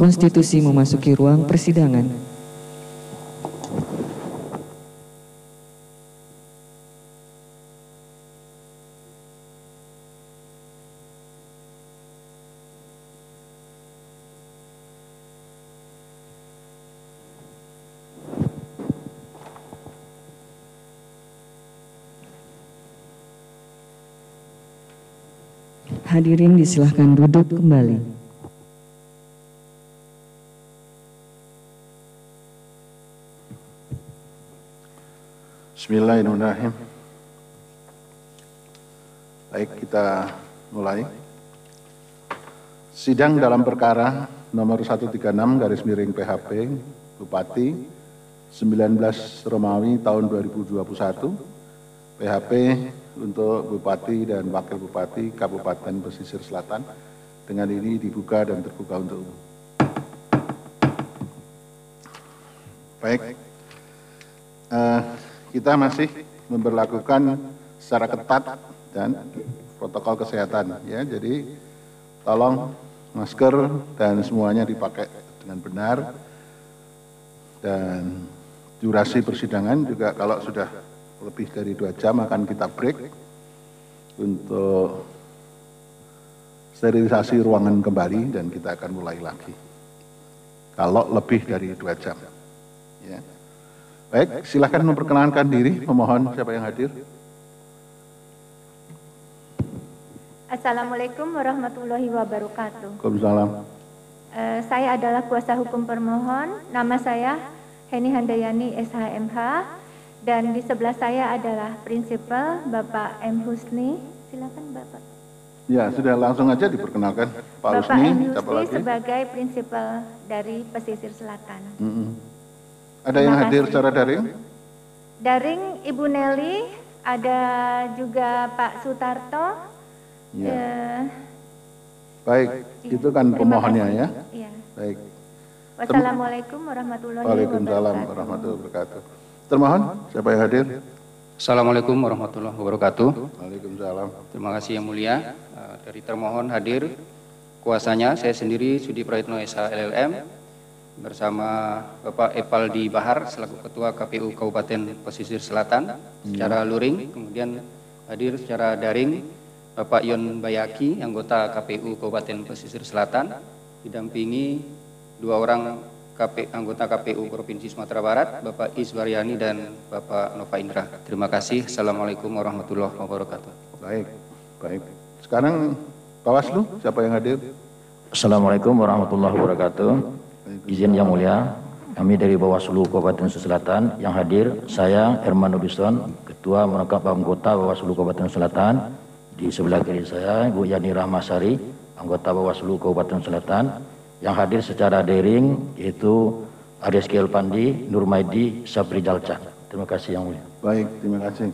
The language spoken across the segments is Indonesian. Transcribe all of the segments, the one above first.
Konstitusi memasuki ruang persidangan. Hadirin disilahkan duduk kembali. Bismillahirrahmanirrahim. Baik, kita mulai. Sidang dalam perkara nomor 136/PHP Bupati 19 Romawi tahun 2021, PHP untuk Bupati dan Wakil Bupati Kabupaten Pesisir Selatan dengan ini dibuka dan terbuka untuk umum. Baik, kita masih memberlakukan secara ketat dan protokol kesehatan, ya. Jadi tolong masker dan semuanya dipakai dengan benar, dan durasi persidangan juga kalau sudah lebih dari 2 jam akan kita break untuk sterilisasi ruangan kembali dan kita akan mulai lagi kalau lebih dari 2 jam, ya. Baik, silakan memperkenalkan diri, memohon siapa yang hadir. Assalamualaikum warahmatullahi wabarakatuh. Waalaikumsalam. Saya adalah kuasa hukum permohon, nama saya Heni Handayani SHMH, dan di sebelah saya adalah prinsipal Bapak M. Husni. Silakan Bapak. Ya, sudah langsung aja diperkenalkan Pak Bapak Husni. M. Husni sebagai prinsipal dari Pesisir Selatan. Ada yang hadir secara daring? Daring Ibu Nelly, ada juga Pak Sutarto. Ya. Baik, itu kan pemohonnya, ya. Iya. Baik. Wassalamualaikum warahmatullahi Waalaikumsalam wabarakatuh. warahmatullahi wabarakatuh. Termohon, siapa yang hadir? Assalamualaikum warahmatullahi wabarakatuh. Waalaikumsalam. Terima kasih yang mulia. Dari termohon hadir kuasanya saya sendiri Sudi Prayitno SH LLM bersama Bapak Epaldi Bahar selaku Ketua KPU Kabupaten Pesisir Selatan secara luring, kemudian hadir secara daring Bapak Yon Bayaki anggota KPU Kabupaten Pesisir Selatan didampingi 2 orang anggota KPU Provinsi Sumatera Barat, Bapak Iswaryani dan Bapak Nova Indra. Terima kasih. Assalamualaikum warahmatullahi wabarakatuh. Baik, baik. Sekarang Bawaslu, siapa yang hadir? Assalamualaikum warahmatullahi wabarakatuh. Izin yang mulia, kami dari Bawaslu Kabupaten Selatan yang hadir, saya Herman Nobison, Ketua Merangkap Anggota Bawaslu Kabupaten Selatan. Di sebelah kiri saya Ibu Yani Rahmasari, anggota Bawaslu Kabupaten Selatan. Yang hadir secara daring yaitu Arizky Elpandi, Nurmaidi, Sabri Jalcan. Terima kasih yang mulia. Baik, terima kasih.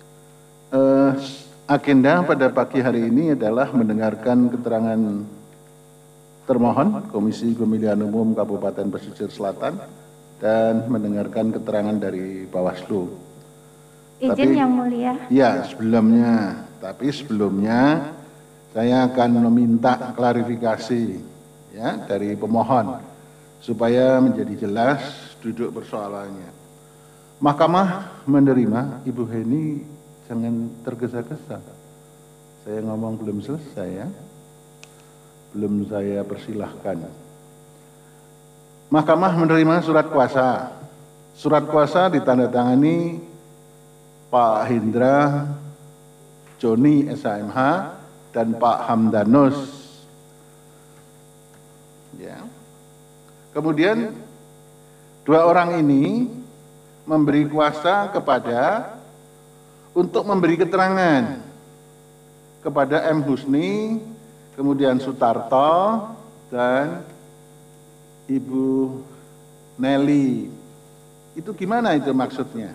Agenda pada pagi hari ini adalah mendengarkan keterangan termohon Komisi Pemilihan Umum Kabupaten Pesisir Selatan dan mendengarkan keterangan dari Bawaslu. Izin yang mulia. Ya, sebelumnya saya akan meminta klarifikasi, ya, dari pemohon supaya menjadi jelas duduk persoalannya. Mahkamah menerima Ibu Heni, jangan tergesa-gesa. Saya ngomong belum selesai, ya. Belum saya persilahkan. Mahkamah menerima surat kuasa. Surat kuasa ditandatangani Pak Hendra Joni SHMH dan Pak Hamdanus. Ya. Kemudian 2 orang ini memberi kuasa untuk memberi keterangan kepada M. Husni, kemudian Sutarto, dan Ibu Nelly. Itu gimana itu maksudnya?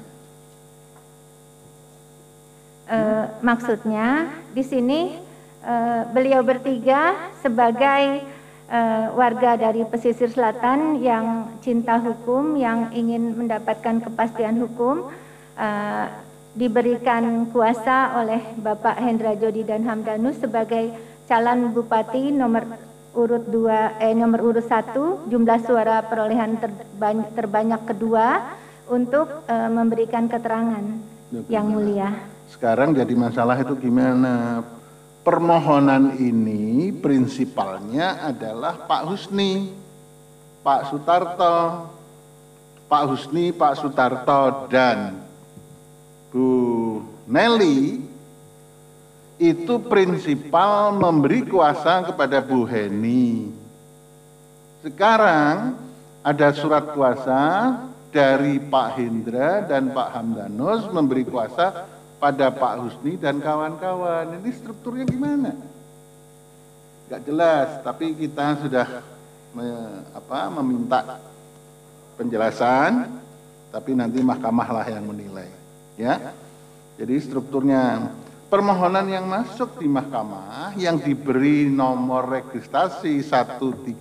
Maksudnya di sini beliau bertiga sebagai warga dari pesisir selatan yang cinta hukum, yang ingin mendapatkan kepastian hukum, diberikan kuasa oleh Bapak Hendra Jodi dan Hamdanus sebagai calon bupati nomor nomor urut 1 jumlah suara perolehan terbanyak kedua untuk memberikan keterangan yang mulia. Sekarang jadi masalah itu gimana? Permohonan ini prinsipalnya adalah Pak Husni, Pak Sutarto, Pak Husni, Pak Sutarto, dan Bu Nelly itu prinsipal memberi kuasa kepada Bu Heni. Sekarang ada surat kuasa dari Pak Hendra dan Pak Hamdanus memberi kuasa pada Pak Husni dan kawan-kawan. Ini strukturnya gimana? Gak jelas, tapi kita sudah meminta penjelasan, tapi nanti mahkamah lah yang menilai. Ya, jadi strukturnya permohonan yang masuk di mahkamah yang diberi nomor registrasi 136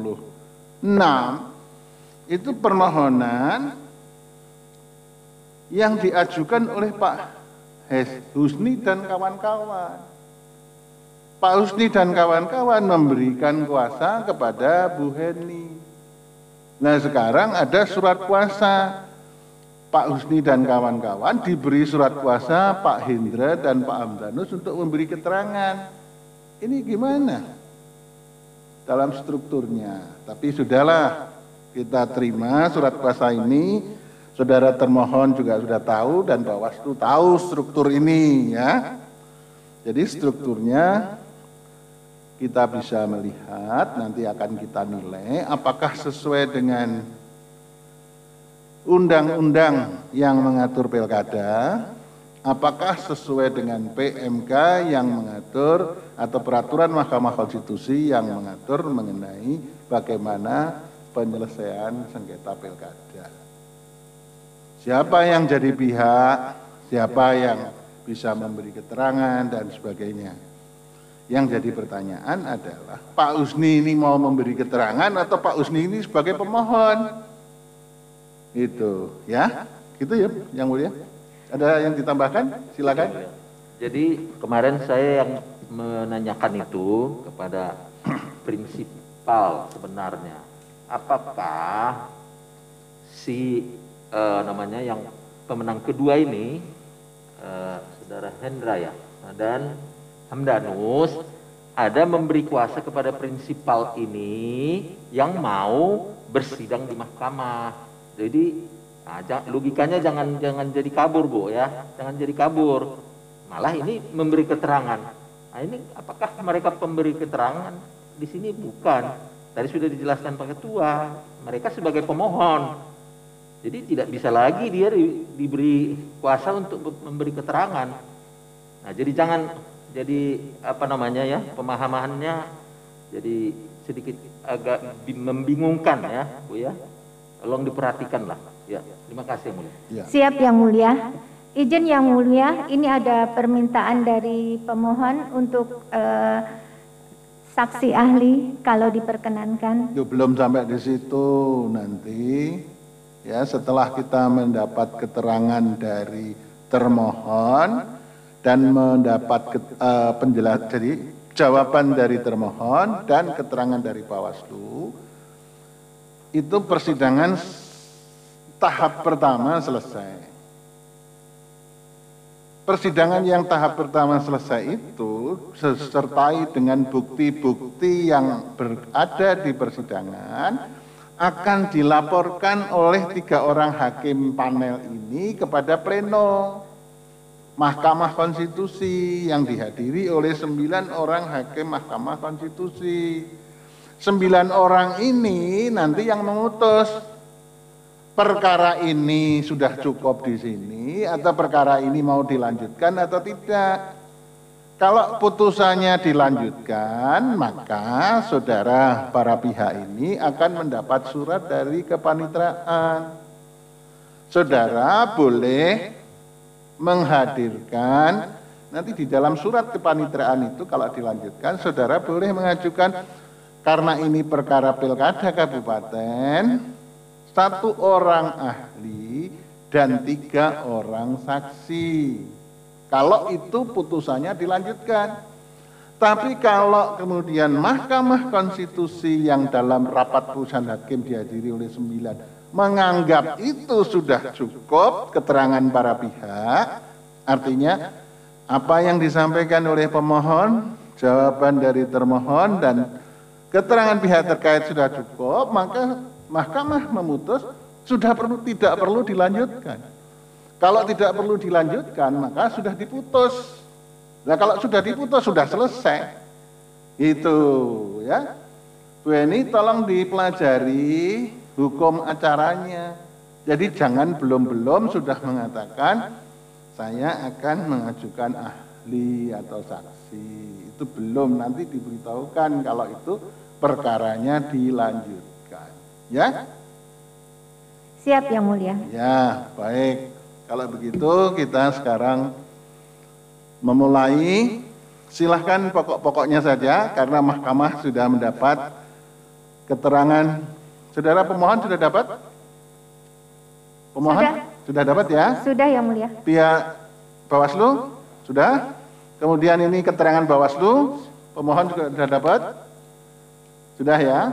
itu permohonan yang diajukan oleh Pak Husni dan kawan-kawan. Pak Husni dan kawan-kawan memberikan kuasa kepada Bu Heni. Nah sekarang ada surat kuasa. Pak Husni dan kawan-kawan diberi surat kuasa Pak Hendra dan Pak Hamdanus untuk memberi keterangan. Ini gimana dalam strukturnya? Tapi sudahlah, kita terima surat kuasa ini. Saudara termohon juga sudah tahu dan Bawaslu tahu struktur ini ya. Jadi strukturnya kita bisa melihat, nanti akan kita nilai apakah sesuai dengan undang-undang yang mengatur pilkada, apakah sesuai dengan PMK yang mengatur atau peraturan Mahkamah Konstitusi yang mengatur mengenai bagaimana penyelesaian sengketa pilkada. Siapa yang jadi pihak, siapa yang bisa memberi keterangan dan sebagainya. Yang jadi pertanyaan adalah Pak Husni ini mau memberi keterangan atau Pak Husni ini sebagai pemohon? Itu ya, gitu ya yang mulia. Ada yang ditambahkan? Silakan. Jadi kemarin saya yang menanyakan itu kepada prinsipal sebenarnya, apakah si yang pemenang kedua ini saudara Hendra ya dan Hamdanus ada memberi kuasa kepada prinsipal ini yang mau bersidang di mahkamah. Jadi logikanya jangan jadi kabur Bu ya, jangan jadi kabur. Malah ini memberi keterangan. Nah ini apakah mereka pemberi keterangan? Di sini bukan. Tadi sudah dijelaskan Pak Ketua, mereka sebagai pemohon. Jadi tidak bisa lagi dia diberi kuasa untuk memberi keterangan. Nah jadi jangan jadi pemahamannya jadi sedikit agak membingungkan ya Bu ya. Tolong diperhatikanlah. Ya, terima kasih yang mulia. Ya. Siap yang mulia. Izin yang mulia, ini ada permintaan dari pemohon untuk saksi ahli kalau diperkenankan. Itu belum sampai di situ, nanti ya setelah kita mendapat keterangan dari termohon dan mendapat penjelasan, jadi jawaban dari termohon dan keterangan dari Bawaslu. Itu persidangan tahap pertama selesai. Persidangan yang tahap pertama selesai itu disertai dengan bukti-bukti yang berada di persidangan akan dilaporkan oleh 3 orang hakim panel ini kepada pleno Mahkamah Konstitusi yang dihadiri oleh 9 orang hakim Mahkamah Konstitusi. 9 orang ini nanti yang memutus perkara ini sudah cukup di sini atau perkara ini mau dilanjutkan atau tidak. Kalau putusannya dilanjutkan, maka saudara para pihak ini akan mendapat surat dari kepanitraan. Saudara boleh menghadirkan, nanti di dalam surat kepanitraan itu kalau dilanjutkan, saudara boleh mengajukan karena ini perkara pilkada kabupaten, 1 orang ahli dan 3 orang saksi. Kalau itu putusannya dilanjutkan. Tapi kalau kemudian Mahkamah Konstitusi yang dalam rapat putusan hakim dihadiri oleh 9 menganggap itu sudah cukup keterangan para pihak, artinya apa yang disampaikan oleh pemohon, jawaban dari termohon dan keterangan pihak terkait sudah cukup, maka Mahkamah memutus tidak perlu dilanjutkan. Kalau tidak perlu dilanjutkan, maka sudah diputus. Nah, kalau sudah diputus sudah selesai. Itu ya. Bu Eni tolong dipelajari hukum acaranya. Jadi jangan belum sudah mengatakan saya akan mengajukan ahli atau saksi. Itu belum, nanti diberitahukan kalau itu perkaranya dilanjutkan. Ya? Siap Yang Mulia. Ya, baik. Kalau begitu kita sekarang memulai, silahkan pokok-pokoknya saja karena Mahkamah sudah mendapat keterangan. Saudara pemohon sudah dapat? Pemohon sudah dapat ya? Sudah Yang Mulia. Pihak Bawaslu sudah? Kemudian ini keterangan Bawaslu, pemohon juga sudah dapat? Sudah ya?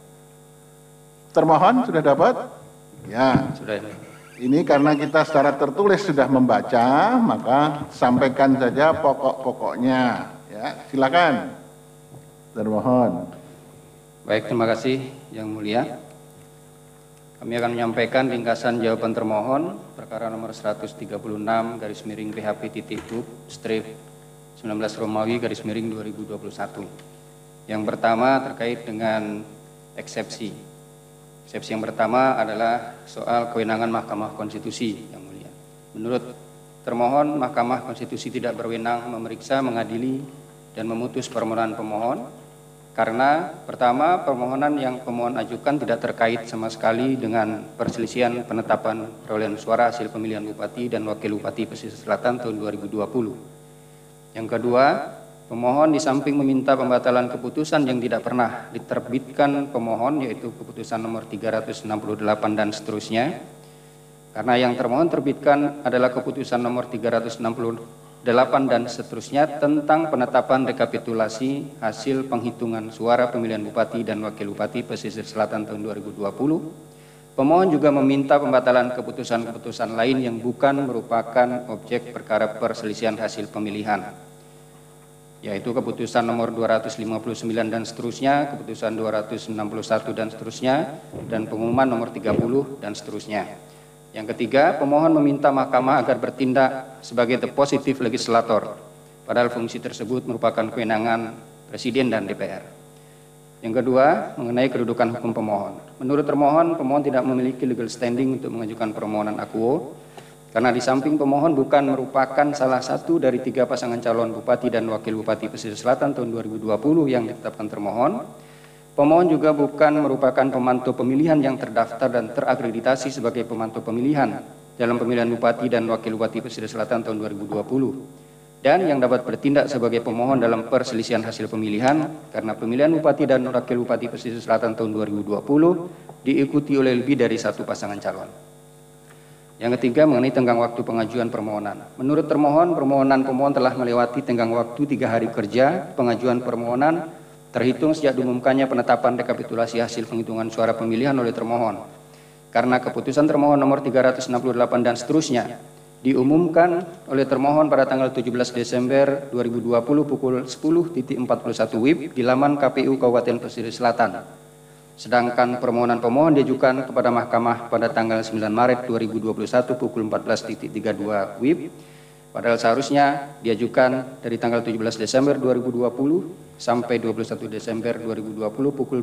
Termohon sudah dapat? Ya. Sudah. Ini karena kita secara tertulis sudah membaca, maka sampaikan saja pokok-pokoknya. Ya, silakan. Termohon. Baik, terima kasih Yang Mulia. Kami akan menyampaikan ringkasan jawaban termohon perkara nomor 136 garis miring PHP.Hub/19 Romawi garis miring 2021. Yang pertama terkait dengan eksepsi. Eksepsi yang pertama adalah soal kewenangan Mahkamah Konstitusi, Yang Mulia. Menurut termohon, Mahkamah Konstitusi tidak berwenang memeriksa, mengadili, dan memutus permohonan pemohon karena pertama, permohonan yang pemohon ajukan tidak terkait sama sekali dengan perselisihan penetapan perolehan suara hasil pemilihan Bupati dan Wakil Bupati Pesisir Selatan tahun 2020. Yang kedua, pemohon di samping meminta pembatalan keputusan yang tidak pernah diterbitkan pemohon, yaitu keputusan nomor 368 dan seterusnya, karena yang termohon terbitkan adalah keputusan nomor 368 dan seterusnya tentang penetapan rekapitulasi hasil penghitungan suara pemilihan Bupati dan Wakil Bupati Pesisir Selatan tahun 2020. Pemohon juga meminta pembatalan keputusan-keputusan lain yang bukan merupakan objek perkara perselisihan hasil pemilihan, yaitu keputusan nomor 259 dan seterusnya, keputusan 261 dan seterusnya, dan pengumuman nomor 30 dan seterusnya. Yang ketiga, pemohon meminta Mahkamah agar bertindak sebagai the positive legislator, padahal fungsi tersebut merupakan kewenangan Presiden dan DPR. Yang kedua, mengenai kedudukan hukum pemohon. Menurut termohon, pemohon tidak memiliki legal standing untuk mengajukan permohonan akuo, karena di samping pemohon bukan merupakan salah satu dari 3 pasangan calon Bupati dan Wakil Bupati Pesisir Selatan tahun 2020 yang ditetapkan termohon, pemohon juga bukan merupakan pemantau pemilihan yang terdaftar dan terakreditasi sebagai pemantau pemilihan dalam pemilihan Bupati dan Wakil Bupati Pesisir Selatan tahun 2020, dan yang dapat bertindak sebagai pemohon dalam perselisihan hasil pemilihan karena pemilihan Bupati dan Wakil Bupati Pesisir Selatan tahun 2020 diikuti oleh lebih dari 1 pasangan calon. Yang ketiga, mengenai tenggang waktu pengajuan permohonan. Menurut termohon, permohonan pemohon telah melewati tenggang waktu 3 hari kerja pengajuan permohonan terhitung sejak diumumkannya penetapan rekapitulasi hasil penghitungan suara pemilihan oleh termohon. Karena keputusan termohon nomor 368 dan seterusnya diumumkan oleh termohon pada tanggal 17 Desember 2020 pukul 10.41 WIB di laman KPU Kabupaten Pesisir Selatan. Sedangkan permohonan pemohon diajukan kepada Mahkamah pada tanggal 9 Maret 2021 pukul 14.32 WIB, padahal seharusnya diajukan dari tanggal 17 Desember 2020 sampai 21 Desember 2020 pukul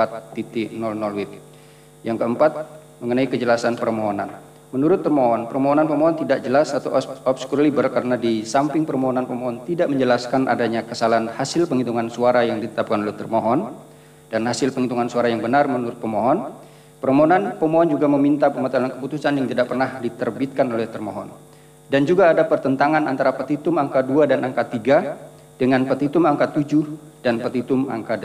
24.00 WIB. Yang keempat, mengenai kejelasan permohonan. Menurut termohon, permohonan pemohon tidak jelas atau obscur liber karena di samping permohonan pemohon tidak menjelaskan adanya kesalahan hasil penghitungan suara yang ditetapkan oleh termohon dan hasil penghitungan suara yang benar menurut pemohon. Permohonan pemohon juga meminta pembatalan keputusan yang tidak pernah diterbitkan oleh termohon. Dan juga ada pertentangan antara petitum angka 2 dan angka 3 dengan petitum angka 7 dan petitum angka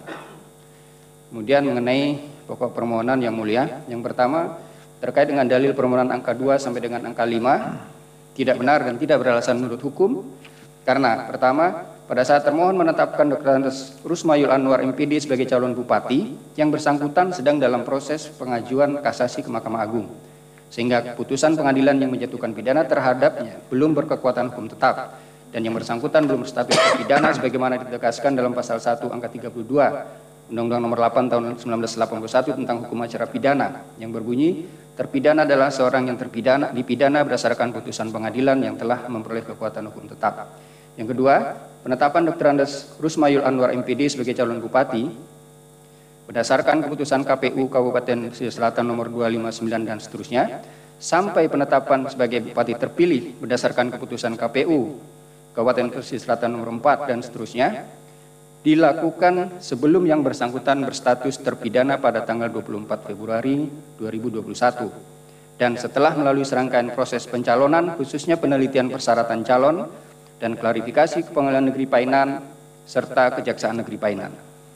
8. Kemudian mengenai pokok permohonan Yang Mulia, yang pertama terkait dengan dalil permohonan angka 2 sampai dengan angka 5 tidak benar dan tidak beralasan menurut hukum. Karena pertama, pada saat termohon menetapkan Dr. Andes Rusmayul Anwar MPD sebagai calon bupati, yang bersangkutan sedang dalam proses pengajuan kasasi ke Mahkamah Agung, sehingga keputusan pengadilan yang menjatuhkan pidana terhadapnya belum berkekuatan hukum tetap, dan yang bersangkutan belum berstatus terpidana sebagaimana ditegaskan dalam pasal 1 angka 32 Undang-Undang Nomor 8 Tahun 1981 tentang hukum acara pidana, yang berbunyi terpidana adalah seorang yang dipidana berdasarkan putusan pengadilan yang telah memperoleh kekuatan hukum tetap. Yang kedua, penetapan Dr. Andes Rusmayul Anwar MPD sebagai calon bupati berdasarkan keputusan KPU Kabupaten Pesisir Selatan nomor 259 dan seterusnya, sampai penetapan sebagai bupati terpilih berdasarkan keputusan KPU Kabupaten Pesisir Selatan nomor 4 dan seterusnya, dilakukan sebelum yang bersangkutan berstatus terpidana pada tanggal 24 Februari 2021 dan setelah melalui serangkaian proses pencalonan, khususnya penelitian persyaratan calon dan klarifikasi ke Pengadilan Negeri Painan serta Kejaksaan Negeri Painan.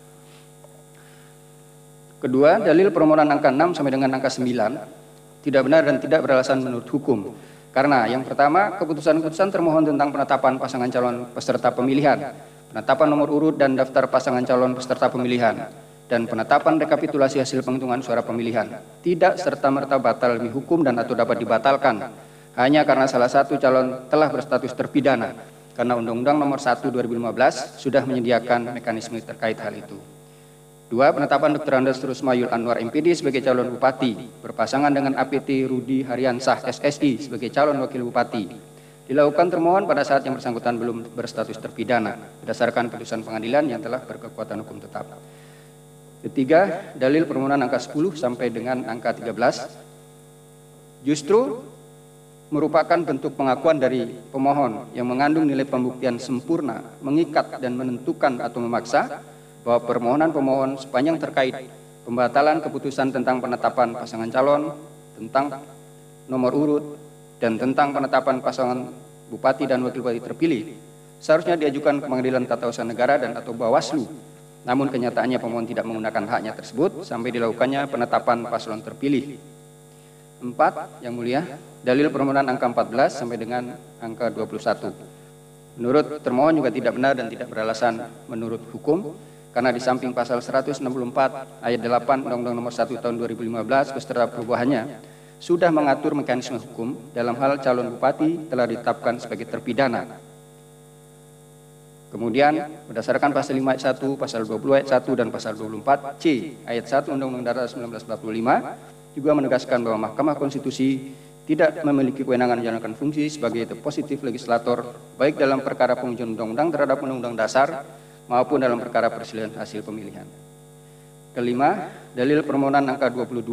Kedua, dalil permohonan angka 6 sampai dengan angka 9 tidak benar dan tidak beralasan menurut hukum. Karena yang pertama, keputusan-keputusan termohon tentang penetapan pasangan calon peserta pemilihan, penetapan nomor urut dan daftar pasangan calon peserta pemilihan, dan penetapan rekapitulasi hasil penghitungan suara pemilihan tidak serta-merta batal demi hukum dan atau dapat dibatalkan hanya karena salah satu calon telah berstatus terpidana, karena Undang-Undang Nomor 1 2015 sudah menyediakan mekanisme terkait hal itu. Dua, penetapan Dr. Andes Rusmayul Anwar MPD sebagai calon bupati berpasangan dengan APT Rudi Haryansah SSI sebagai calon wakil bupati dilakukan termohon pada saat yang bersangkutan belum berstatus terpidana berdasarkan putusan pengadilan yang telah berkekuatan hukum tetap. Ketiga, dalil permohonan angka 10 sampai dengan angka 13 justru merupakan bentuk pengakuan dari pemohon yang mengandung nilai pembuktian sempurna, mengikat dan menentukan atau memaksa bahwa permohonan pemohon sepanjang terkait pembatalan keputusan tentang penetapan pasangan calon, tentang nomor urut, dan tentang penetapan pasangan bupati dan wakil bupati terpilih seharusnya diajukan ke Pengadilan Tata Usaha Negara dan atau Bawaslu. Namun kenyataannya pemohon tidak menggunakan haknya tersebut sampai dilakukannya penetapan paslon terpilih. 4, Yang Mulia, dalil permohonan angka 14 sampai dengan angka 21. Menurut termohon juga tidak benar dan tidak beralasan menurut hukum, karena di samping pasal 164 ayat 8 Undang-Undang Nomor 1 Tahun 2015 beserta perubahannya sudah mengatur mekanisme hukum dalam hal calon bupati telah ditetapkan sebagai terpidana. Kemudian berdasarkan pasal 5 ayat 1, pasal 20 ayat 1 dan pasal 24C ayat 1 Undang-Undang Dasar 1945 juga menegaskan bahwa Mahkamah Konstitusi tidak memiliki kewenangan menjalankan fungsi sebagai depositif legislator baik dalam perkara pengujian undang-undang terhadap undang-undang dasar maupun dalam perkara perselisihan hasil pemilihan. Kelima, dalil permohonan angka 22.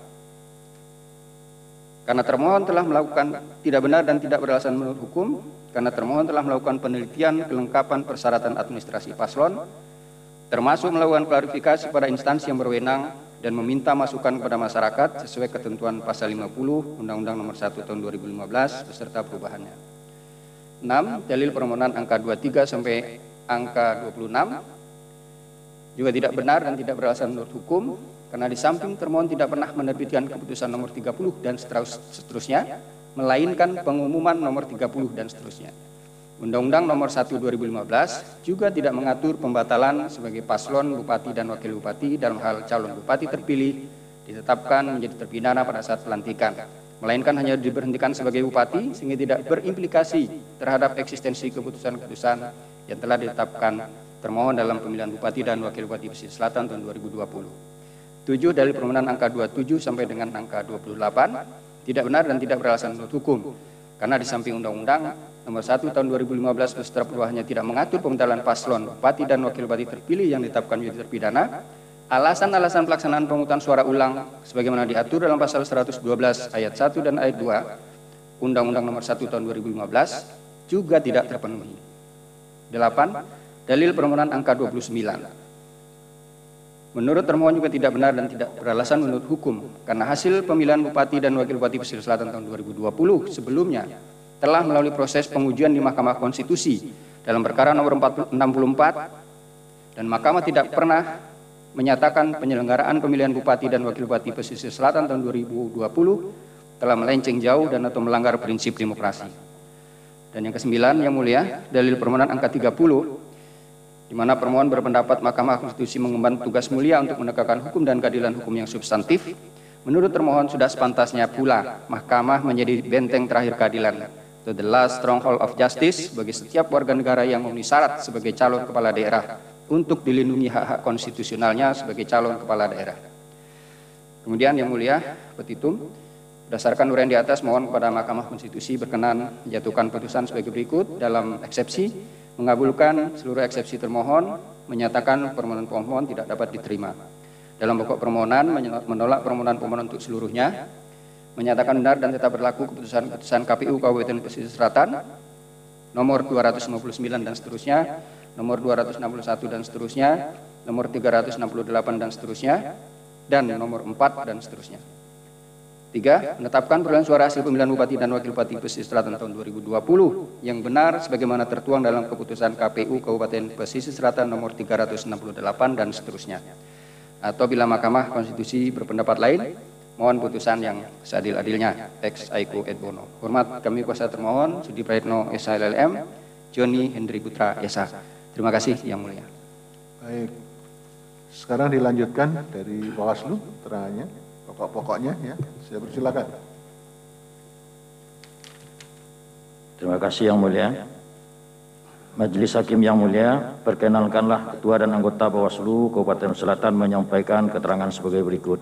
Karena termohon telah melakukan tidak benar dan tidak beralasan menurut hukum, karena termohon telah melakukan penelitian kelengkapan persyaratan administrasi paslon, termasuk melakukan klarifikasi pada instansi yang berwenang dan meminta masukan kepada masyarakat sesuai ketentuan pasal 50 Undang-Undang Nomor 1 Tahun 2015 beserta perubahannya. 6. Dalil permohonan angka 23 sampai angka 26 juga tidak benar dan tidak beralasan menurut hukum, karena di samping termohon tidak pernah menerbitkan keputusan nomor 30 dan seterusnya, melainkan pengumuman nomor 30 dan seterusnya. Undang-Undang Nomor 1 2015 juga tidak mengatur pembatalan sebagai paslon bupati dan wakil bupati dalam hal calon bupati terpilih ditetapkan menjadi terpidana pada saat pelantikan, melainkan hanya diberhentikan sebagai bupati sehingga tidak berimplikasi terhadap eksistensi keputusan-keputusan yang telah ditetapkan termohon dalam pemilihan bupati dan wakil bupati Pesisir Selatan tahun 2020. 7. Dalil permohonan angka 27 sampai dengan angka 28 tidak benar dan tidak beralasan menurut hukum, karena di samping Undang-Undang Nomor 1 Tahun 2015 beserta perubahannya tidak mengatur pembatalan paslon bupati dan wakil bupati terpilih yang ditetapkan menjadi terpidana, alasan-alasan pelaksanaan pemungutan suara ulang sebagaimana diatur dalam pasal 112 ayat 1 dan ayat 2 Undang-Undang Nomor 1 Tahun 2015 juga tidak terpenuhi. 8. Dalil permohonan angka 29. Menurut termohon juga tidak benar dan tidak beralasan menurut hukum, karena hasil pemilihan bupati dan wakil bupati Pesisir Selatan tahun 2020 sebelumnya telah melalui proses pengujian di Mahkamah Konstitusi dalam perkara nomor 64 dan Mahkamah tidak pernah menyatakan penyelenggaraan pemilihan bupati dan wakil bupati Pesisir Selatan tahun 2020 telah melenceng jauh dan atau melanggar prinsip demokrasi. Dan yang ke-9 yang mulia, dalil permohonan angka 30 di mana permohon berpendapat Mahkamah Konstitusi mengemban tugas mulia untuk menegakkan hukum dan keadilan hukum yang substantif. Menurut termohon sudah sepantasnya pula Mahkamah menjadi benteng terakhir keadilan, the last stronghold of justice, bagi setiap warga negara yang memenuhi syarat sebagai calon kepala daerah untuk dilindungi hak-hak konstitusionalnya sebagai calon kepala daerah. Kemudian yang mulia, petitum, berdasarkan uraian di atas, mohon kepada Mahkamah Konstitusi berkenan menjatuhkan putusan sebagai berikut. Dalam eksepsi, mengabulkan seluruh eksepsi termohon, menyatakan permohonan pemohon tidak dapat diterima. Dalam pokok permohonan, menolak permohonan pemohon untuk seluruhnya, menyatakan benar dan tetap berlaku keputusan KPU Kabupaten Pesisir Selatan nomor 259 dan seterusnya, nomor 261 dan seterusnya, nomor 368 dan seterusnya, dan nomor 4 dan seterusnya. 3. Menetapkan perolehan suara hasil pemilihan Bupati dan Wakil Bupati Pesisir Selatan tahun 2020 yang benar sebagaimana tertuang dalam keputusan KPU Kabupaten Pesisir Selatan nomor 368 dan seterusnya. Atau bila Mahkamah Konstitusi berpendapat lain, mohon putusan yang seadil-adilnya. Ex aequo et bono. Hormat kami kuasa termohon Sudi Praetno SH LLM, Joni Hendri Putra SH. Terima kasih yang mulia. Baik. Sekarang dilanjutkan dari Bawaslu terangannya, pokok-pokoknya ya. Saya persilakan. Terima kasih yang mulia. Majelis Hakim yang mulia, perkenalkanlah Ketua dan anggota Bawaslu Kabupaten Selatan menyampaikan keterangan sebagai berikut.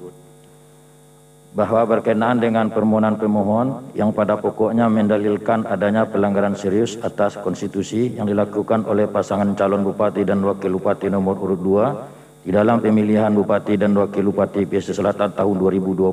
Bahwa berkenaan dengan permohonan pemohon yang pada pokoknya mendalilkan adanya pelanggaran serius atas konstitusi yang dilakukan oleh pasangan calon bupati dan wakil bupati nomor urut 2 di dalam pemilihan bupati dan wakil bupati Pesisir Selatan tahun 2020.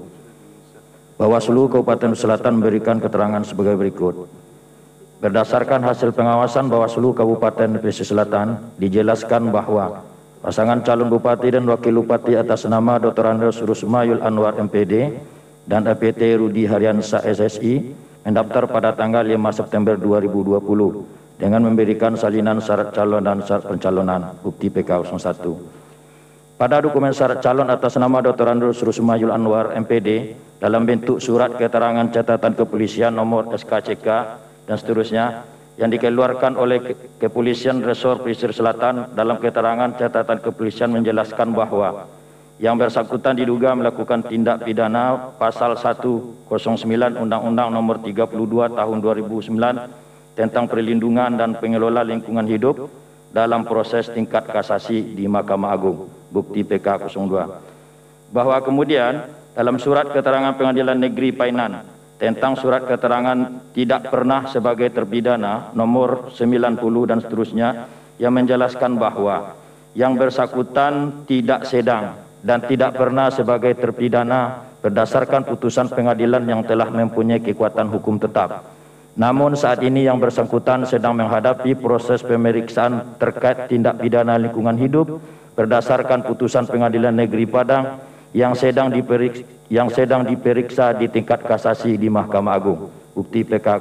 Bawaslu Kabupaten Selatan memberikan keterangan sebagai berikut. Berdasarkan hasil pengawasan Bawaslu Kabupaten Pesisir Selatan, dijelaskan bahwa pasangan calon bupati dan wakil bupati atas nama Dr. Andreas Rusmayul Anwar MPD dan APT Rudi Haryansa SSI mendaftar pada tanggal 5 September 2020 dengan memberikan salinan syarat calon dan syarat pencalonan bukti PK 01. Pada dokumen syarat calon atas nama Dr. Andreas Rusmayul Anwar MPD dalam bentuk surat keterangan catatan kepolisian nomor SKCK dan seterusnya yang dikeluarkan oleh Kepolisian Resor Pesisir Selatan dalam keterangan catatan kepolisian menjelaskan bahwa yang bersangkutan diduga melakukan tindak pidana pasal 109 Undang-Undang nomor 32 tahun 2009 tentang perlindungan dan pengelola lingkungan hidup dalam proses tingkat kasasi di Mahkamah Agung, bukti PK 02. Bahwa kemudian dalam surat keterangan Pengadilan Negeri Painan tentang surat keterangan tidak pernah sebagai terpidana nomor 90 dan seterusnya yang menjelaskan bahwa yang bersangkutan tidak sedang dan tidak pernah sebagai terpidana berdasarkan putusan pengadilan yang telah mempunyai kekuatan hukum tetap. Namun saat ini yang bersangkutan sedang menghadapi proses pemeriksaan terkait tindak pidana lingkungan hidup berdasarkan putusan Pengadilan Negeri Padang yang sedang diperiksa di tingkat kasasi di Mahkamah Agung, bukti PK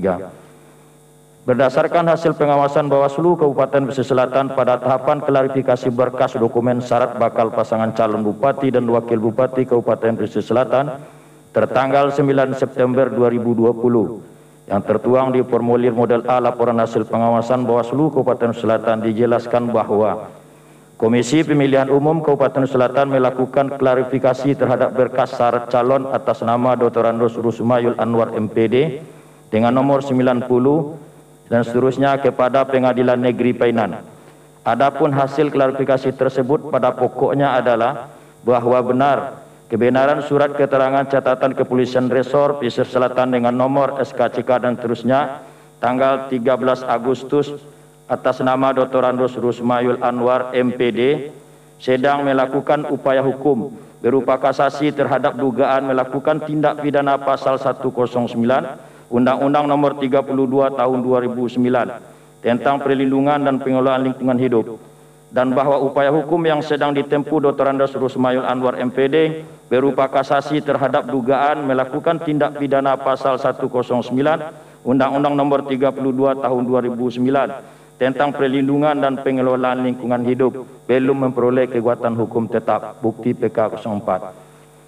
03. Berdasarkan hasil pengawasan Bawaslu Kabupaten Pesisir Selatan pada tahapan klarifikasi berkas dokumen syarat bakal pasangan calon bupati dan wakil bupati Kabupaten Pesisir Selatan tertanggal 9 September 2020 yang tertuang di formulir model A laporan hasil pengawasan Bawaslu Kabupaten Selatan dijelaskan bahwa Komisi Pemilihan Umum Kabupaten Selatan melakukan klarifikasi terhadap berkas syarat calon atas nama Dr. Andreas Rusmayul Anwar MPD dengan nomor 90 dan seterusnya kepada Pengadilan Negeri Painan. Adapun hasil klarifikasi tersebut pada pokoknya adalah bahwa kebenaran surat keterangan catatan Kepolisian Resor Pesisir Selatan dengan nomor SKCK dan seterusnya tanggal 13 Agustus atas nama Dr. Andreas Rusmayul Anwar MPD sedang melakukan upaya hukum berupa kasasi terhadap dugaan melakukan tindak pidana pasal 109 Undang-Undang nomor 32 tahun 2009 tentang perlindungan dan pengelolaan lingkungan hidup, dan bahwa upaya hukum yang sedang ditempuh Dr. Andreas Rusmayul Anwar MPD berupa kasasi terhadap dugaan melakukan tindak pidana pasal 109 Undang-Undang nomor 32 tahun 2009 tentang perlindungan dan pengelolaan lingkungan hidup belum memperoleh kekuatan hukum tetap, bukti PK 04.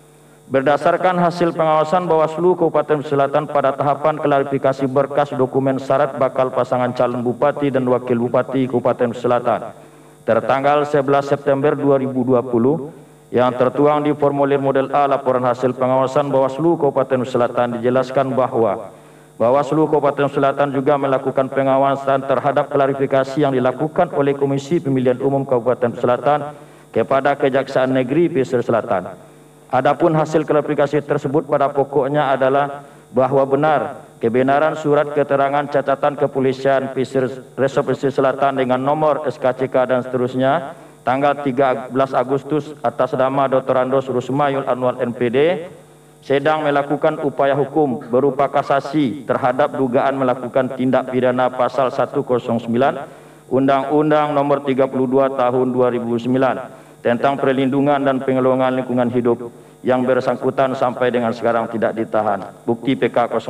Berdasarkan hasil pengawasan Bawaslu Kabupaten Selatan pada tahapan klarifikasi berkas dokumen syarat bakal pasangan calon bupati dan wakil bupati Kabupaten Selatan tertanggal 11 September 2020 yang tertuang di formulir model A laporan hasil pengawasan Bawaslu Kabupaten Selatan dijelaskan bahwa Bawaslu Kabupaten Selatan juga melakukan pengawasan terhadap klarifikasi yang dilakukan oleh Komisi Pemilihan Umum Kabupaten Selatan kepada Kejaksaan Negeri Pesisir Selatan. Adapun hasil klarifikasi tersebut pada pokoknya adalah bahwa kebenaran surat keterangan catatan kepolisian Resort Pesisir Selatan dengan nomor SKCK dan seterusnya tanggal 13 Agustus atas nama Dr. Andos Rusmayul Anwar MPD sedang melakukan upaya hukum berupa kasasi terhadap dugaan melakukan tindak pidana pasal 109 Undang-Undang Nomor 32 Tahun 2009 tentang perlindungan dan pengelolaan lingkungan hidup yang bersangkutan sampai dengan sekarang tidak ditahan. Bukti PK 05.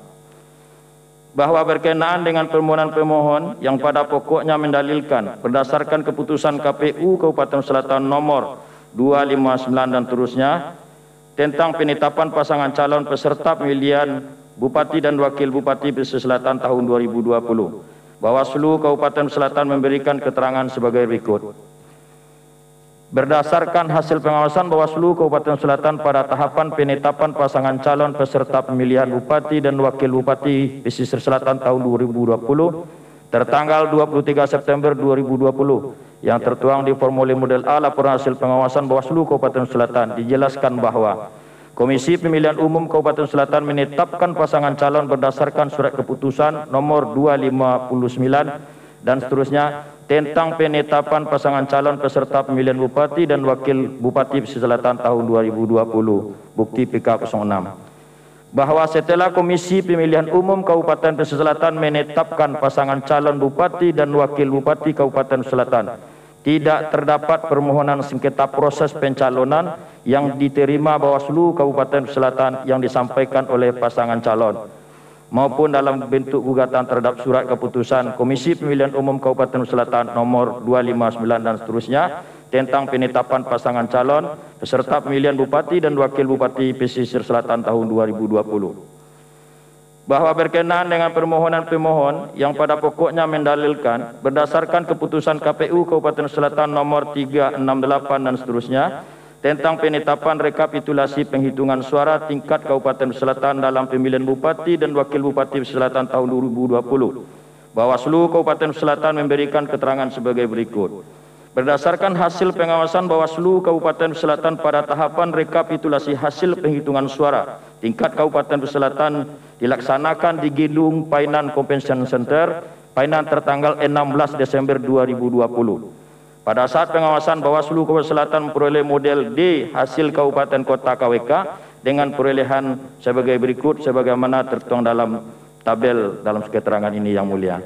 Bahwa berkenaan dengan permohonan pemohon yang pada pokoknya mendalilkan berdasarkan keputusan KPU Kabupaten Selatan nomor 259 dan terusnya tentang penetapan pasangan calon peserta pemilihan Bupati dan Wakil Bupati Pesisir Selatan tahun 2020. Bawaslu Kabupaten Selatan memberikan keterangan sebagai berikut. Berdasarkan hasil pengawasan Bawaslu Kabupaten Selatan pada tahapan penetapan pasangan calon peserta pemilihan Bupati dan Wakil Bupati Pesisir Selatan tahun 2020 tertanggal 23 September 2020 yang tertuang di formulir model A laporan hasil pengawasan Bawaslu Kabupaten Selatan dijelaskan bahwa Komisi Pemilihan Umum Kabupaten Selatan menetapkan pasangan calon berdasarkan surat keputusan nomor 259 dan seterusnya tentang penetapan pasangan calon peserta pemilihan Bupati dan Wakil Bupati Pesisir Selatan tahun 2020. Bukti PK 06. Bahwa setelah Komisi Pemilihan Umum Kabupaten Pesisir Selatan menetapkan pasangan calon Bupati dan Wakil Bupati Kabupaten Selatan, tidak terdapat permohonan sengketa proses pencalonan yang diterima Bawaslu Kabupaten Selatan yang disampaikan oleh pasangan calon maupun dalam bentuk gugatan terhadap surat keputusan Komisi Pemilihan Umum Kabupaten Selatan nomor 259 dan seterusnya tentang penetapan pasangan calon peserta pemilihan Bupati dan Wakil Bupati Pesisir Selatan tahun 2020. Bahwa berkenaan dengan permohonan pemohon yang pada pokoknya mendalilkan berdasarkan keputusan KPU Kabupaten Selatan nomor 368 dan seterusnya tentang penetapan rekapitulasi penghitungan suara tingkat Kabupaten Selatan dalam pemilihan Bupati dan Wakil Bupati Selatan tahun 2020. Bawaslu Kabupaten Selatan memberikan keterangan sebagai berikut. Berdasarkan hasil pengawasan Bawaslu Kabupaten Selatan pada tahapan rekapitulasi hasil penghitungan suara tingkat Kabupaten Selatan dilaksanakan di Gedung Painan Convention Center, Painan tertanggal 16 Desember 2020. Pada saat pengawasan Bawaslu Kabupaten Selatan memperoleh model D hasil Kabupaten Kota KWK dengan perolehan sebagai berikut sebagaimana tertuang dalam tabel dalam keterangan ini yang mulia.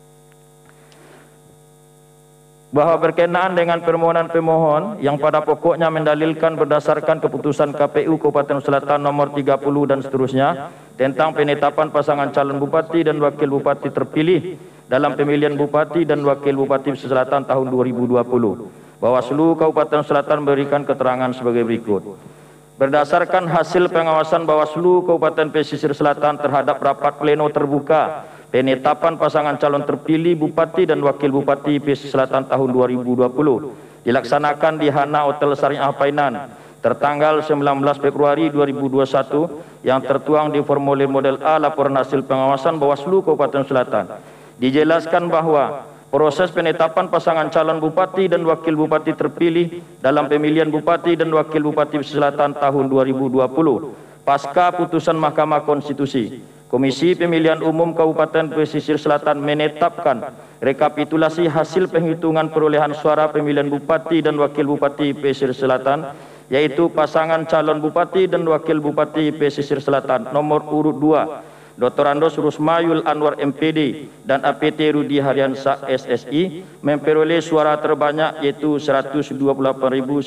Bahwa berkenaan dengan permohonan pemohon yang pada pokoknya mendalilkan berdasarkan keputusan KPU Kabupaten Selatan nomor 30 dan seterusnya tentang penetapan pasangan calon Bupati dan Wakil Bupati terpilih dalam pemilihan Bupati dan Wakil Bupati Pesisir Selatan tahun 2020. Bawaslu Kabupaten Selatan memberikan keterangan sebagai berikut. Berdasarkan hasil pengawasan Bawaslu Kabupaten Pesisir Selatan terhadap rapat pleno terbuka penetapan pasangan calon terpilih Bupati dan Wakil Bupati Pesisir Selatan tahun 2020 dilaksanakan di Hana Hotel Syariah Painan tertanggal 19 Februari 2021 yang tertuang di formulir model A laporan hasil pengawasan Bawaslu Kabupaten Selatan. Dijelaskan bahwa proses penetapan pasangan calon Bupati dan Wakil Bupati terpilih dalam pemilihan Bupati dan Wakil Bupati Pesisir Selatan tahun 2020 pasca putusan Mahkamah Konstitusi, Komisi Pemilihan Umum Kabupaten Pesisir Selatan menetapkan rekapitulasi hasil penghitungan perolehan suara pemilihan Bupati dan Wakil Bupati Pesisir Selatan, yaitu pasangan calon Bupati dan Wakil Bupati Pesisir Selatan nomor urut 2 Dr. Andos Rusmayul Anwar MPD dan APT Rudi Haryansa SSI memperoleh suara terbanyak yaitu 128.922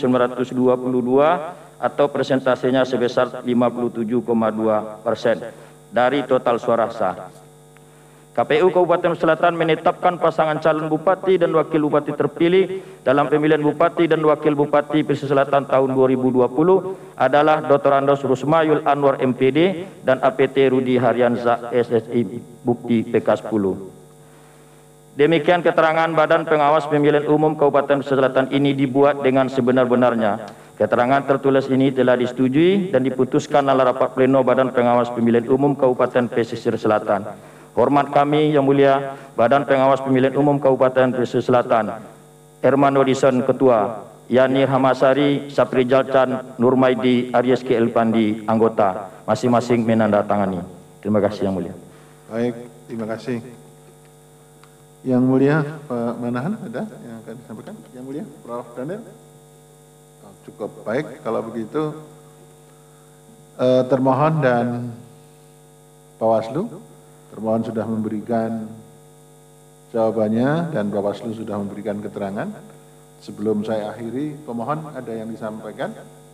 atau persentasenya sebesar 57,2% dari total suara sah. KPU Kabupaten Selatan menetapkan pasangan calon bupati dan wakil bupati terpilih dalam pemilihan bupati dan wakil bupati Pesisir Selatan tahun 2020 adalah Dr. Andos Rusmayul Anwar MPD dan APT Rudi Haryanza SSI bukti PK 10. Demikian keterangan Badan Pengawas Pemilihan Umum Kabupaten Pesisir Selatan ini dibuat dengan sebenar-benarnya. Keterangan tertulis ini telah disetujui dan diputuskan dalam rapat pleno Badan Pengawas Pemilihan Umum Kabupaten Pesisir Selatan. Hormat kami yang mulia Badan Pengawas Pemilihan Umum Kabupaten Pesisir Selatan, Herman Odison Ketua, Yani Hamasari, Sapri Jalcan, Nurmaidi, Aries K. Elpandi, anggota, masing-masing menandatangani. Terima kasih yang mulia. Baik, terima kasih. Yang mulia Pak Manahan ada yang akan disampaikan? Yang mulia Prof. Daniel? Oh, cukup baik, kalau begitu termohon dan Bawaslu, termohon sudah memberikan jawabannya dan Bawaslu sudah memberikan keterangan. Sebelum saya akhiri, pemohon ada yang disampaikan?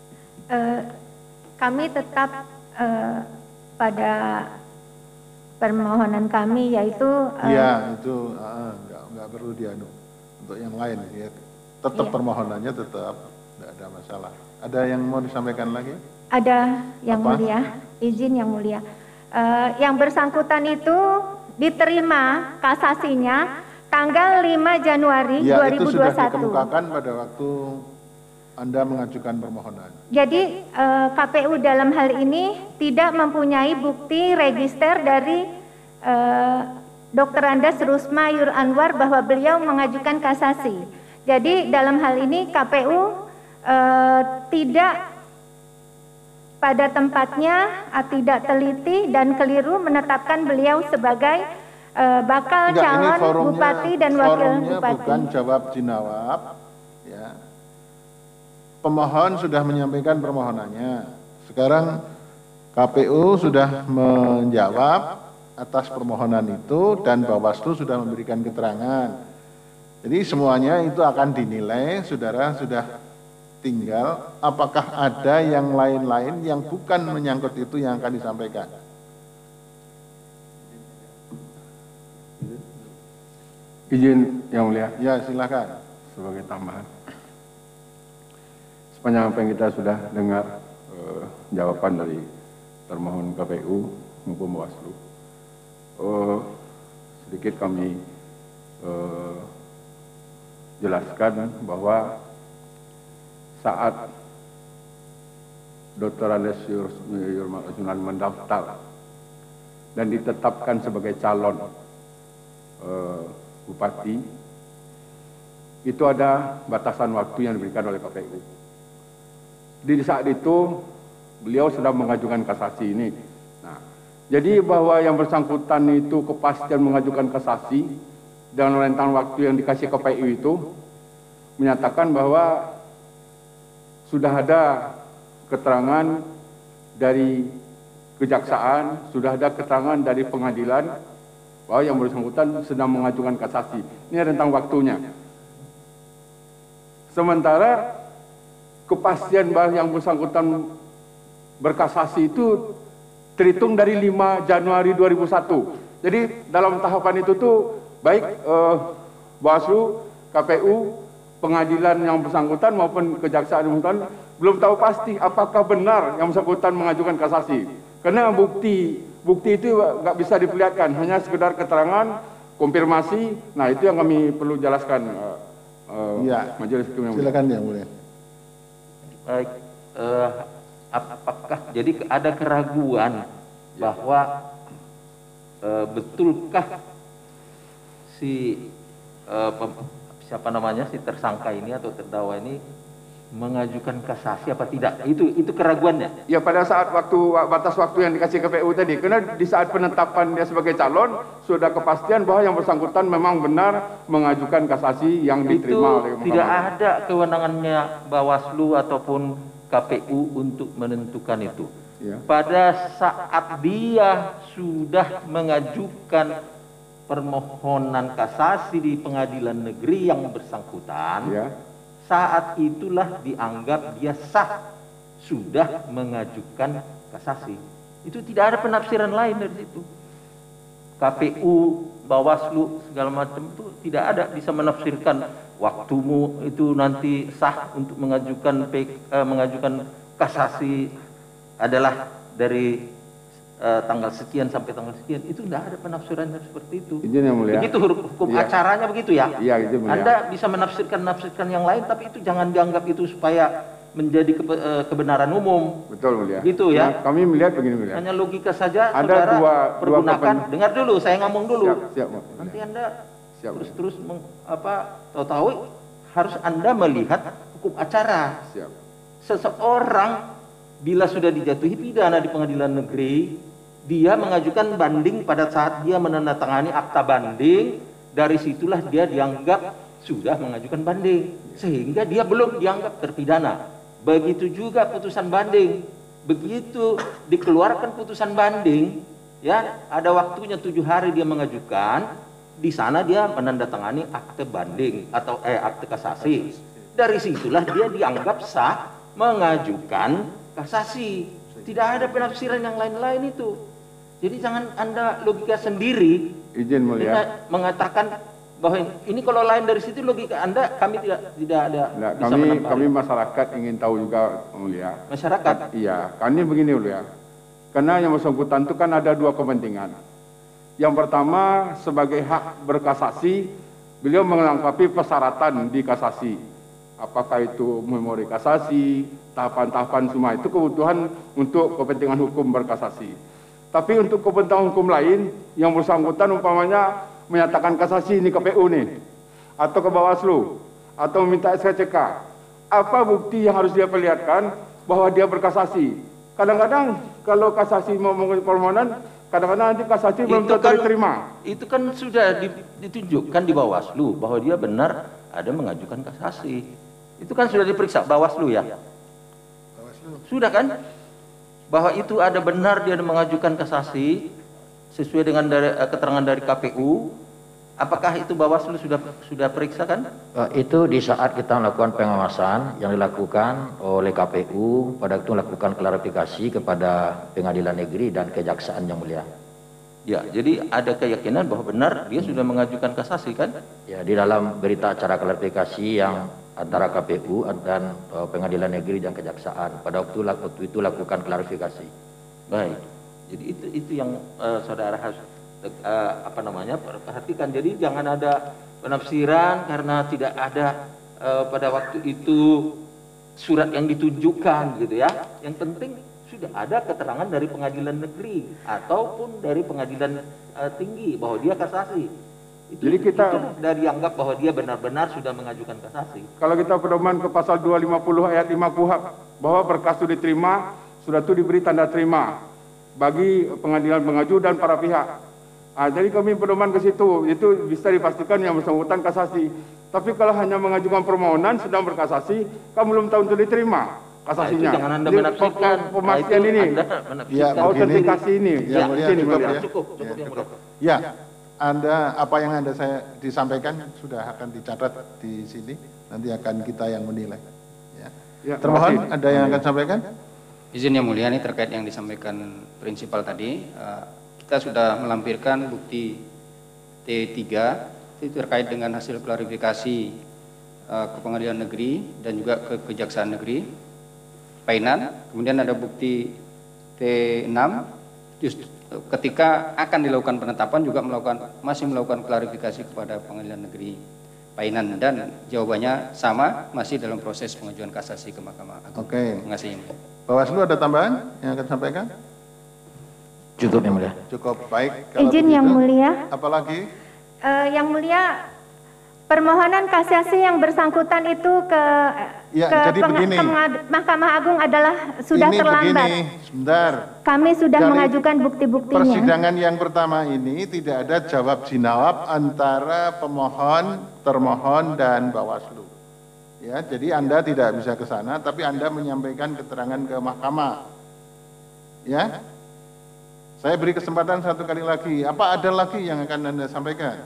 Kami tetap pada permohonan kami, yaitu Iya, itu nggak perlu dianu untuk yang lain ya. Tetap Iya. permohonannya tetap nggak ada masalah. Ada yang mau disampaikan lagi? ada yang Apa? mulia, izin yang mulia. Yang bersangkutan itu diterima kasasinya tanggal 5 Januari Ya, itu sudah 2021. dikemukakan pada waktu Anda mengajukan permohonan. Jadi KPU dalam hal ini tidak mempunyai bukti register dari Dr. Andes Rusmayul Anwar bahwa beliau mengajukan kasasi. Jadi dalam hal ini KPU tidak pada tempatnya, tidak teliti dan keliru menetapkan beliau sebagai bakal Enggak, ini calon forumnya, bupati dan wakil forumnya bupati. bukan jawab jinawab, ya. Pemohon sudah menyampaikan permohonannya. Sekarang KPU sudah menjawab atas permohonan itu dan Bawaslu sudah memberikan keterangan. Jadi semuanya itu akan dinilai, saudara sudah tinggal apakah ada yang lain-lain yang bukan menyangkut itu yang akan disampaikan. Izin yang mulia Ya, silakan. sebagai tambahan. Sepanjang apa yang kita sudah dengar jawaban dari termohon KPU maupun Bawaslu, sedikit kami jelaskan bahwa saat Dr. Andes Rusmayul mendaftar dan ditetapkan sebagai calon bupati, itu ada batasan waktu yang diberikan oleh KPU. Di saat itu beliau sedang mengajukan kasasi ini. Nah, jadi bahwa yang bersangkutan itu kepastian mengajukan kasasi dan rentang waktu yang dikasih KPU itu menyatakan bahwa sudah ada keterangan dari kejaksaan, sudah ada keterangan dari pengadilan bahwa yang bersangkutan sedang mengajukan kasasi. Ini rentang waktunya. Sementara kepastian bahwa yang bersangkutan berkasasi itu terhitung dari 5 Januari 2001. Jadi dalam tahapan itu tuh baik Bawaslu, KPU, pengadilan yang bersangkutan maupun kejaksaan yang bersangkutan belum tahu pasti apakah benar yang bersangkutan mengajukan kasasi. Karena bukti itu nggak bisa diperlihatkan, hanya sekedar keterangan, konfirmasi. Nah, itu yang kami perlu jelaskan. Ya, Majelis Hakim yang mulia. silakan yang mulia. Baik, apakah jadi ada keraguan bahwa betulkah si si tersangka ini atau terdakwa ini mengajukan kasasi apa tidak? Itu keraguannya. Ya, pada saat batas waktu yang dikasih KPU tadi, karena di saat penetapan dia sebagai calon sudah kepastian bahwa yang bersangkutan memang benar mengajukan kasasi yang diterima oleh Itu tidak Mahkamah. ada kewenangannya Bawaslu ataupun KPU untuk menentukan itu. Ya. Pada saat dia sudah mengajukan permohonan kasasi di pengadilan negeri yang bersangkutan, Ya. saat itulah dianggap dia sah sudah mengajukan kasasi. Itu tidak ada penafsiran lain dari situ. KPU, Bawaslu segala macam itu tidak ada bisa menafsirkan waktumu itu nanti sah untuk mengajukan kasasi adalah dari tanggal sekian sampai tanggal sekian. Itu tidak ada penafsiran seperti itu. Izin yang mulia. Begitu hukum acaranya begitu ya. Iya, izin mulia. Anda bisa menafsirkan yang lain, tapi itu jangan dianggap itu supaya menjadi kebenaran umum. Betul mulia. Gitu ya. Nah, kami melihat begini mulia. Hanya logika saja. Ada saudara pergunakan. Dengar dulu, saya ngomong dulu. Siap. Nanti Anda terus tahu-tahu harus Anda melihat hukum acara. Siap. Seseorang bila sudah dijatuhi pidana di pengadilan negeri, dia mengajukan banding pada saat dia menandatangani akta banding, dari situlah dia dianggap sudah mengajukan banding, sehingga dia belum dianggap terpidana. Begitu juga putusan banding. Begitu dikeluarkan putusan banding, ya ada waktunya 7 hari dia mengajukan, di sana dia menandatangani akte banding atau akte kasasi. Dari situlah dia dianggap sah mengajukan kasasi. Tidak ada penafsiran yang lain-lain itu. Jadi jangan Anda logika sendiri. Izin mulia. Mengatakan bahwa ini kalau lain dari situ logika Anda, kami tidak ada. Nah, bisa kami masyarakat ingin tahu juga mulia. Masyarakat. Iya, kami begini mulia. Karena yang bersangkutan itu kan ada 2 kepentingan. Yang pertama sebagai hak berkasasi, beliau melengkapi persyaratan di kasasi. Apakah itu memori kasasi, tahapan-tahapan semua itu kebutuhan untuk kepentingan hukum berkasasi. Tapi untuk kepentingan hukum lain yang bersangkutan umpamanya menyatakan kasasi ini ke KPU nih, atau ke Bawaslu, atau meminta SKCK. Apa bukti yang harus dia perlihatkan bahwa dia berkasasi? Kadang-kadang kalau kasasi mau mengajukan permohonan, kadang-kadang nanti kasasi belum diterima. Itu kan sudah ditunjukkan di Bawaslu bahwa dia benar ada mengajukan kasasi. Itu kan sudah diperiksa Bawaslu ya. Sudah kan? Bahwa itu ada benar dia mengajukan kasasi sesuai dengan keterangan dari KPU. Apakah itu Bawaslu sudah periksa kan? Itu di saat kita melakukan pengawasan yang dilakukan oleh KPU, pada itu melakukan klarifikasi kepada Pengadilan Negeri dan Kejaksaan yang mulia. Ya, jadi ada keyakinan bahwa benar dia sudah mengajukan kasasi kan? Ya, di dalam berita acara klarifikasi yang antara KPU dan Pengadilan Negeri dan Kejaksaan pada waktu itu lakukan klarifikasi. Baik. Jadi itu yang saudara harus perhatikan. Jadi jangan ada penafsiran karena tidak ada pada waktu itu surat yang ditunjukkan gitu ya. Yang penting sudah ada keterangan dari pengadilan negeri ataupun dari pengadilan tinggi bahwa dia kasasi. Jadi kita dari anggap bahwa dia benar-benar sudah mengajukan kasasi. Kalau kita pedoman ke pasal 250 ayat 5 KUHP bahwa berkas itu diterima, sudah itu diberi tanda terima bagi pengadilan pengaju dan para pihak. Jadi kami pedoman ke situ, itu bisa dipastikan yang bersangkutan kasasi. Tapi kalau hanya mengajukan permohonan sedang berkasasi, kamu belum tahu untuk diterima kasasinya. Jangan Anda menafsirkan. Pemastian ini. Ya, autentikasi ini. Ya, Cukup. Ya, Anda apa yang saya disampaikan sudah akan dicatat di sini. Nanti akan kita yang menilai. Ya. Termohon ada yang akan sampaikan? Izin yang mulia, ini terkait yang disampaikan prinsipal tadi. Kita sudah melampirkan bukti T3 itu terkait dengan hasil klarifikasi ke Pengadilan Negeri dan juga ke Kejaksaan Negeri Painan. Kemudian ada bukti T6 ketika akan dilakukan penetapan juga masih melakukan klarifikasi kepada Pengadilan Negeri Painan dan jawabannya sama, masih dalam proses pengajuan kasasi ke Mahkamah Agung. Oke. Terima kasih. Bawaslu ada tambahan yang akan sampaikan? Cukup yang mulia. Cukup, baik. Kalau Izin begitu, yang mulia. Apalagi? Yang mulia, permohonan kasasi yang bersangkutan itu ke Mahkamah Agung adalah sudah terlambat. Begini, sebentar. Kami sudah Dari mengajukan bukti-buktinya. Persidangan yang pertama ini tidak ada jawab jinawab antara pemohon, termohon, dan Bawaslu. Ya, jadi Anda tidak bisa ke sana, tapi Anda menyampaikan keterangan ke mahkamah. Ya, saya beri kesempatan satu kali lagi. Apa ada lagi yang akan Anda sampaikan?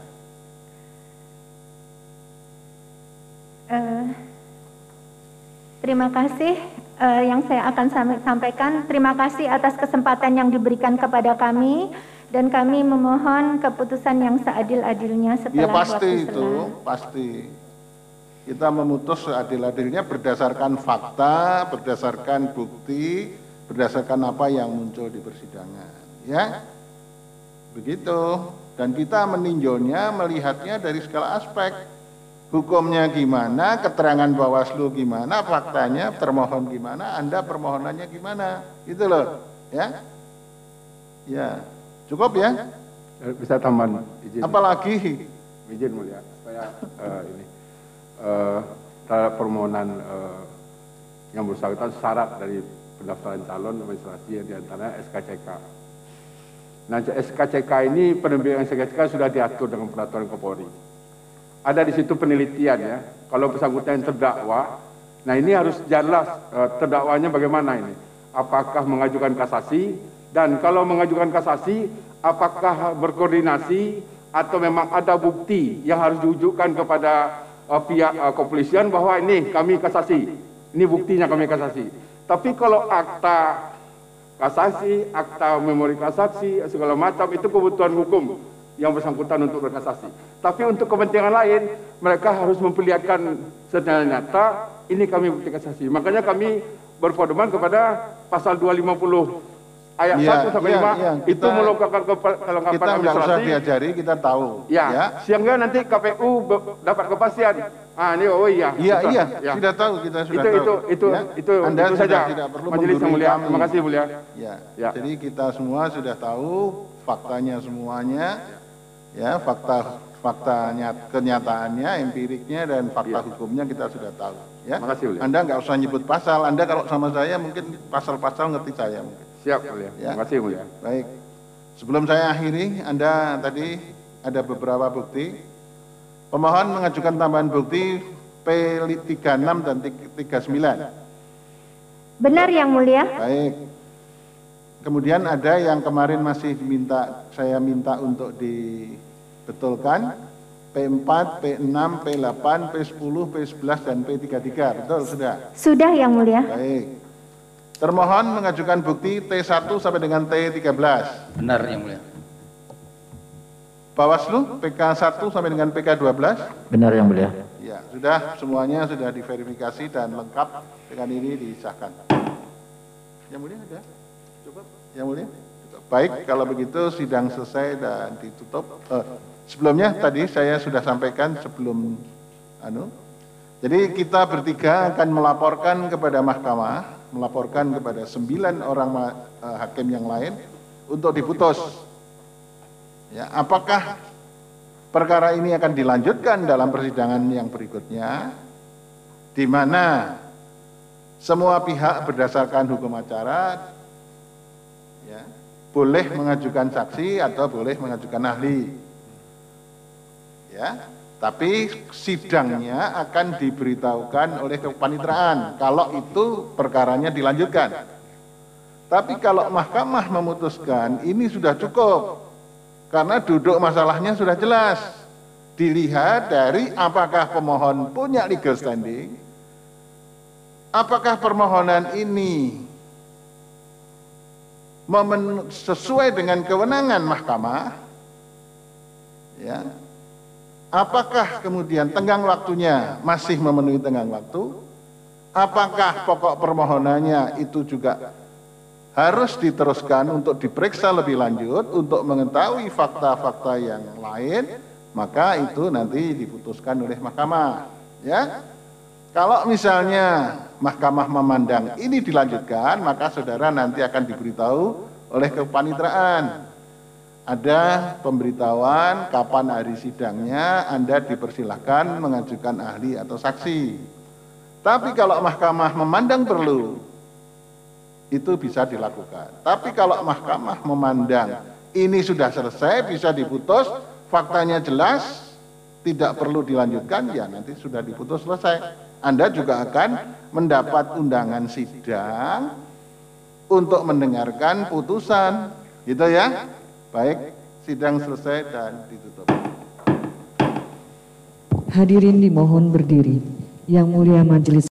Terima kasih yang saya akan sampaikan. Terima kasih atas kesempatan yang diberikan kepada kami Dan kami memohon keputusan yang seadil-adilnya Ya setelah pasti waktu itu, selang. pasti. Kita memutus seadil-adilnya berdasarkan fakta, berdasarkan bukti, berdasarkan apa yang muncul di persidangan. Ya, begitu. Dan kita meninjaunya, melihatnya dari segala aspek. Hukumnya gimana, keterangan Bawaslu gimana, faktanya, termohon gimana, Anda permohonannya gimana. Gitu loh. Ya, ya. Cukup ya? Bisa tambahan izin. Apalagi? Izin mulia, supaya ini terhadap permohonan yang bersangkutan syarat dari pendaftaran calon administrasi yang diantaranya SKCK. Nah, SKCK ini penerbitan SKCK sudah diatur dengan peraturan Kapolri. Ada di situ penelitian ya. Kalau bersangkutan yang terdakwa, nah ini harus jelas terdakwanya bagaimana ini. Apakah mengajukan kasasi? Dan kalau mengajukan kasasi, apakah berkoordinasi atau memang ada bukti yang harus diwujudkan kepada pihak kepolisian bahwa ini kami kasasi, ini buktinya kami kasasi. Tapi kalau akta kasasi, akta memori kasasi, segala macam itu kebutuhan hukum yang bersangkutan untuk berkasasi. Tapi untuk kepentingan lain, mereka harus memperlihatkan secara nyata, ini kami bukti kasasi. Makanya kami berpedoman kepada pasal 250 ayat 1 sampai 5 itu melengkapan kelengkapan kita nggak usah diajari, kita tahu. Ya. Sehingga nanti KPU dapat kepastian. Ah, ini oh iya. Iya, sudah tahu, kita sudah tahu. Itu Anda itu sudah saja. tidak perlu Majelis yang mulia. kami. Terima kasih mulia. Ya. Ya. Jadi kita semua sudah tahu faktanya semuanya, ya, faktanya, kenyataannya, empiriknya dan fakta hukumnya kita sudah tahu. Ya. Terima kasih mulia. Anda nggak usah nyebut pasal. Anda kalau sama saya mungkin pasal-pasal ngerti saya mungkin. Siap mulia. Ya. Terima kasih mulia. Baik. Sebelum saya akhiri, Anda tadi ada beberapa bukti. Pemohon mengajukan tambahan bukti P36 dan 39. Benar Yang Mulia. Baik. Kemudian ada yang kemarin masih saya minta untuk dibetulkan. P4, P6, P8, P10, P11, dan P33. Betul, sudah? Sudah Yang Mulia. Baik. Termohon mengajukan bukti T1 sampai dengan T13. Benar, Yang Mulia. Bawaslu PK1 sampai dengan PK12. Benar Yang Mulia. Ya, sudah, semuanya sudah diverifikasi dan lengkap dengan ini disahkan. Yang Mulia ada? Cukup? Yang Mulia? Cukup. Baik, kalau begitu sidang selesai dan ditutup. Sebelumnya tadi saya sudah sampaikan sebelum jadi kita bertiga akan melaporkan kepada mahkamah, melaporkan kepada 9 orang hakim yang lain untuk diputus. Ya, apakah perkara ini akan dilanjutkan dalam persidangan yang berikutnya, di mana semua pihak berdasarkan hukum acara ya, boleh mengajukan saksi atau boleh mengajukan ahli. Ya, tapi sidangnya akan diberitahukan oleh kepanitraan kalau itu perkaranya dilanjutkan. Tapi kalau mahkamah memutuskan ini sudah cukup, karena duduk masalahnya sudah jelas. Dilihat dari apakah pemohon punya legal standing, apakah permohonan ini sesuai dengan kewenangan mahkamah, ya. Apakah kemudian tenggang waktunya masih memenuhi tenggang waktu? Apakah pokok permohonannya itu juga harus diteruskan untuk diperiksa lebih lanjut untuk mengetahui fakta-fakta yang lain? Maka itu nanti diputuskan oleh mahkamah. Ya, kalau misalnya mahkamah memandang ini dilanjutkan, maka saudara nanti akan diberitahu oleh kepanitraan. Ada pemberitahuan kapan hari sidangnya, Anda dipersilahkan mengajukan ahli atau saksi. Tapi kalau mahkamah memandang perlu, itu bisa dilakukan. Tapi kalau mahkamah memandang ini sudah selesai, bisa diputus, faktanya jelas, tidak perlu dilanjutkan, ya nanti sudah diputus selesai. Anda juga akan mendapat undangan sidang untuk mendengarkan putusan, gitu ya. Baik, sidang selesai dan ditutup. Hadirin dimohon berdiri. Yang Mulia Majelis